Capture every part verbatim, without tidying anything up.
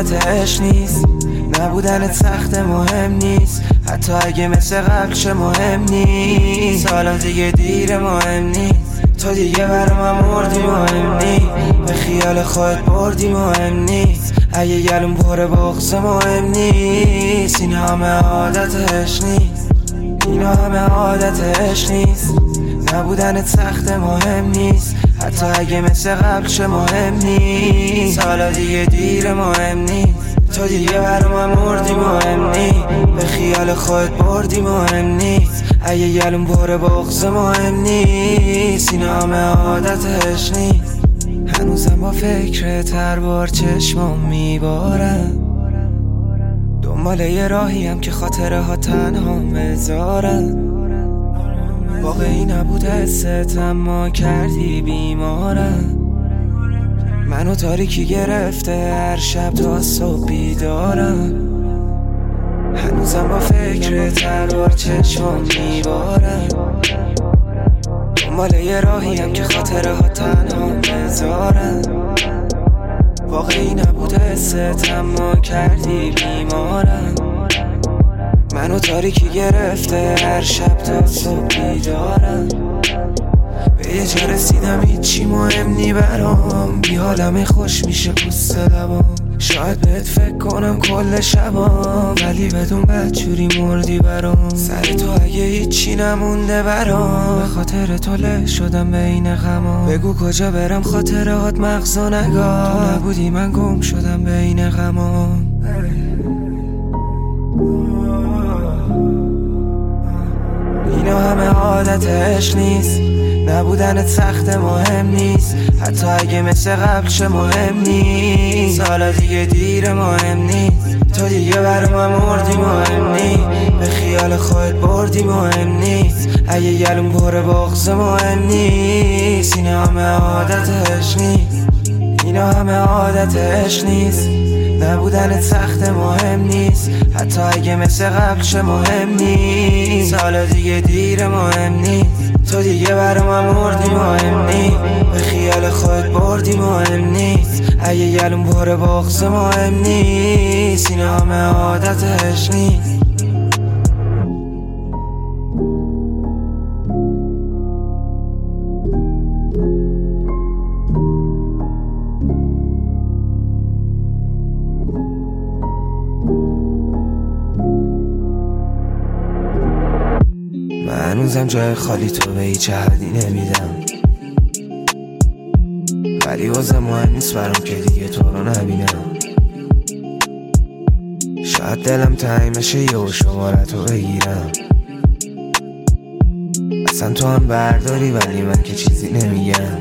عادت عشق نیست، نبودنت سخت مهم نیست، حتی اگه مثل قبل چه مهم نیست. حالا دیگه دیر مهم نیست، تو دیگه برا من مردی مهم نیست، به خیال خودت بردی مهم نیست، اگه گلوم پر بغض مهم نیست. این همه عادت عشق نیست، این همه عادت عشق نیست، نبودنت سخت مهم نیست، حتی اگه مثل قبل چه مهم نیست. حالا دیگه دیر مهم نیست، تو دیگه برا من مردی مهم نیست، به خیال خودت بردی مهم نیست، اگه گلوم پر بغض مهم نیست. این همه عادت عشق نیست. هنوزم با فکرت هر بار چشمام میبارم، دنبال یه راهیم که خاطره ها تنها بذارم. واقعی نبود حست اما کردی بیمارم، منو تاریکی گرفته هر شب تا صبح بیدارم. هنوزم با فکرت هر بار چشمام میبارم، دنبال یه راهیم که خاطره ها تنها بذارم. واقعی نبود حست اما کردی بیمارم، منو تاریکی گرفته هر شب تا صبح بیدارم. به یه جا رسیدم هیچی مهم نی برام، بی حالم خوش میشه پوست لبام. شاید بهت فکر کنم کل شبام، ولی بدون بدجوری مردی برام. سر تو اگه هیچی نمونده برام، به خاطر تو له شدم بین غمام. بگو کجا برم خاطرات مغزو نگاه، تو نبودی من گم شدم بین غمام. اینا همه عادت عشق نیست، نبودنت سخت مهم نیست، حتی اگه مثل قبل چه مهم نیست. حالا دیگه دیر مهم نیست، تو دیگه برا من مردی مهم نیست، به خیال خودت بردی مهم نیست، اگه گلوم پر بغض مهم نیست. اینا همه عادت عشق نیست، اینا همه عادت عشق نیست، نبودنت سخت مهم نیست، حتی اگه مثل قبل چه مهم نیست. حالا دیگه دیر مهم نیست، تو دیگه برا من مردی مهم نیست، به خیال خودت بردی مهم نیست، اگه گلوم پر بغض مهم نیست. این همه عادت عشق نیست. من هنوزم جای خالی تو به هیچ حدی نمیدم، ولی واسه مهم نیست برام که دیگه تو رو نبینم. شاید دلم تنگ بشه یه شمارتو بگیرم، اصلا تو هم برداری ولی من که چیزی نمیگم.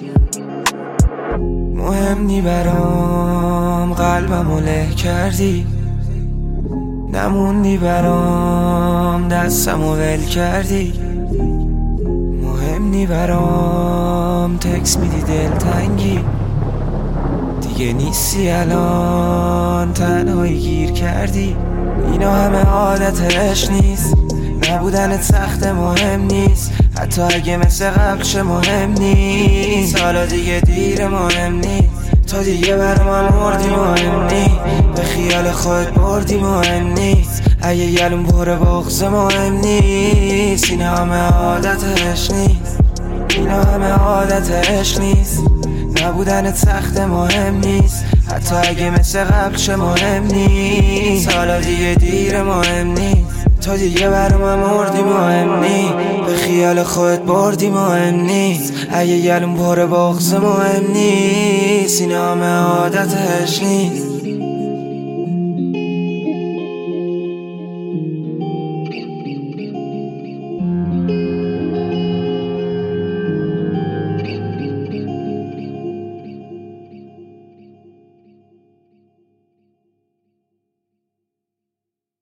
مهم نی برام قلبمو له کردی، نموندی برام دستمو ول کردی. مهم نی برام تکس میدی دلتنگی، دیگه نیستی الان تنهایی گیر کردی. اینا همه عادت عشق نیست، نبودنت سخت مهم نیست، حتی اگه مثل قبل چه مهم نیست. حالا دیگه دیر مهم نیست، تو دیگه برا من مردی مهم نیست، به خیال خودت بردی مهم نیست، اگه گلوم پر بغض مهم نیست. این همه عادت عشق نیست، این همه عادت عشق نیست، نبودنت سخت مهم نیست، حتی اگه مثل قبل چه مهم نیست. حالا دیگه دیر مهم نیست، تو دیگه برا من مردی مهم نیست، به خیال خودت بردی مهم نیست، اگه گلوم پر بغض مهم نیست. این همه عادت عشق نیست.